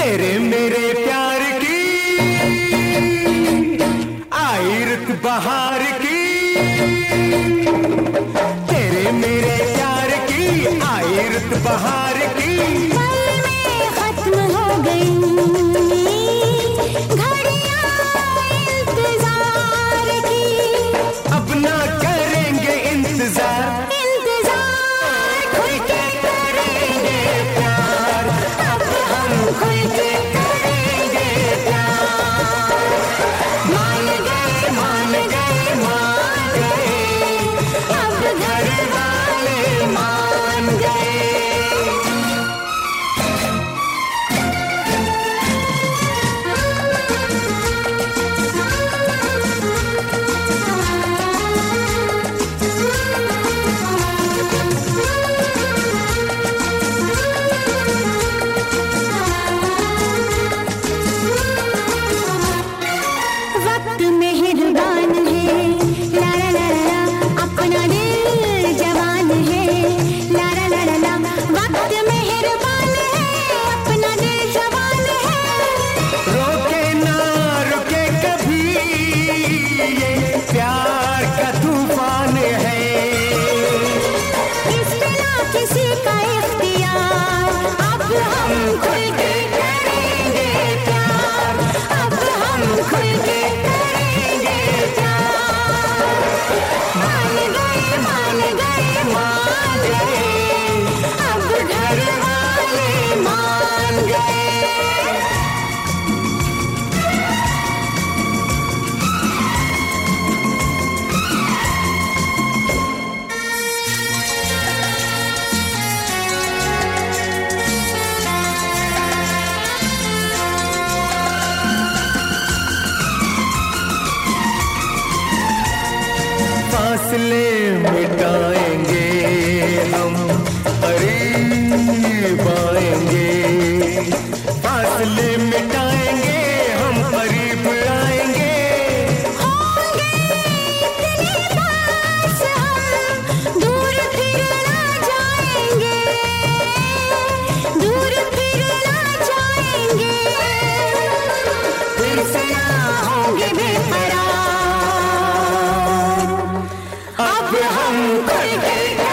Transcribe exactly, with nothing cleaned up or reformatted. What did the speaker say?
तेरे मेरे प्यार की आई रुत बहार की, तेरे मेरे प्यार की आई रुत बहार की। पल में खत्म हो गई घड़ियां इंतजार की, अब ना करेंगे इंतजार, इंतजार खुल के करेंगे प्यार, अब हम खुल के करेंगे प्यार। मान गए मान गए मान गए, अब घर वाले मान गए। वक्त मेहरबान है, ला ला ला ला, अपना दिल जवान है, ला ला ला ला ला। वक्त मेहरबान है, अपना दिल जवान है। रोके ना रुके कभी ये प्यार का तूफान है। इस बिना किसी का इख्तियार, अब हम खुल के करेंगे प्यार, अब हम खुल के करेंगे प्यार। मान गए मान गए मान गए, अब घर वाले मान गए। फासले मिटाएंगे हम करीब आएंगे, फासले मिटाएंगे हम करीब आएंगे। होंगे इतने पास हम, दूर फिर ना जाएंगे, दूर फिर ना जाएंगे। फिर से ना होंगे बेकरार, अब हम खुल के